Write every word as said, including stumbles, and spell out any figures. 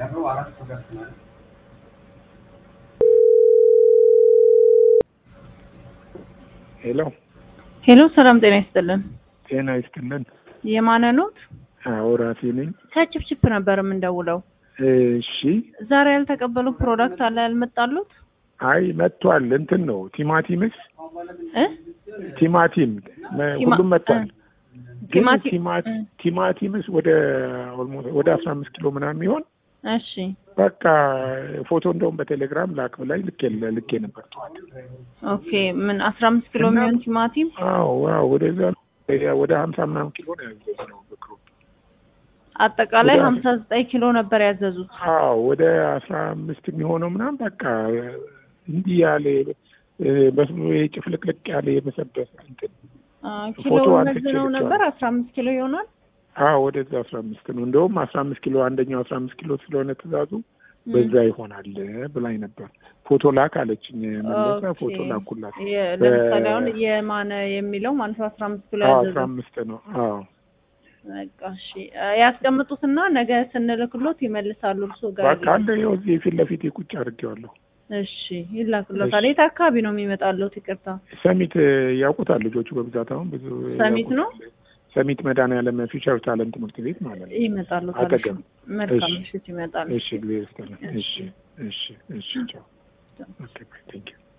ሄሎ ሄሎ ሰላም ጤና ይስጥልን። ጤና ይስጥልን። የማነ ኖት? አዎ ራሴ ነኝ። ከችፕችፕ ነበር የምንደውለው። እሺ ዛሬ ያልተቀበሉ ፕሮዳክት አለ ያልመጣሉት? አይ መጥቷል። እንትን ነው ቲማቲምስ እ ቲማቲም ሁሉም መጥቷል። ቲማቲም ቲማቲምስ ወደ ኦልሞስት ወደ አስራ አምስት ኪሎ ምናምን ይሆን። እሺ በቃ ፎቶ እንደውም በቴሌግራም ላክ ላይ ልኬ ልኬ ነበር ተዋት። ኦኬ ምን አስራ አምስት ኪሎ የሚሆን ቲማቲም? አዎ አዎ ወደዛ ወደ ሀምሳ ምናምን ኪሎ ነው ያዘዝነው በክሮ አጠቃላይ ሀምሳ ዘጠኝ ኪሎ ነበር ያዘዙት። አዎ ወደ አስራ አምስት የሚሆነው ምናምን በቃ እንዲህ ያለ በስሙ ጭፍልቅልቅ ያለ የመሰበስ እንትን ፎቶ አንስተው ነበር አስራ አምስት ኪሎ ይሆናል። አዎ ወደዛ አስራ አምስት ነው። እንደውም አስራ አምስት ኪሎ አንደኛው አስራ አምስት ኪሎ ስለሆነ ትእዛዙ በዛ ይሆናል ብላኝ ነበር። ፎቶ ላክ አለችኝ። መለሰ ፎቶ ላኩላት። ለምሳሌ አሁን የማነ የሚለው ማለት አስራ አምስት ኪሎ ያዘዙት አስራ አምስት ነው። አዎ በቃ እሺ ያስቀምጡትና ነገ ስንልክሎት ይመልሳሉ። እርሶ ጋር በቃ አለ ይኸው እዚህ ፊት ለፊት ቁጭ አድርጌዋለሁ። እሺ ይላክሎታል። የት አካባቢ ነው የሚመጣለው? ይቅርታ ሰሚት ያውቁታል ልጆቹ በብዛት አሁን ብዙ ሰሚት ነው። ሰሚት መድኃኒዓለም ፊውቸር ታለንት ትምህርት ቤት ማለት ነው። ይመጣሉ። አጠገብ መልካም ምሽት ይመጣሉ። እሺ እሺ እሺ እሺ ቻው ኦኬ ቴንክ ዩ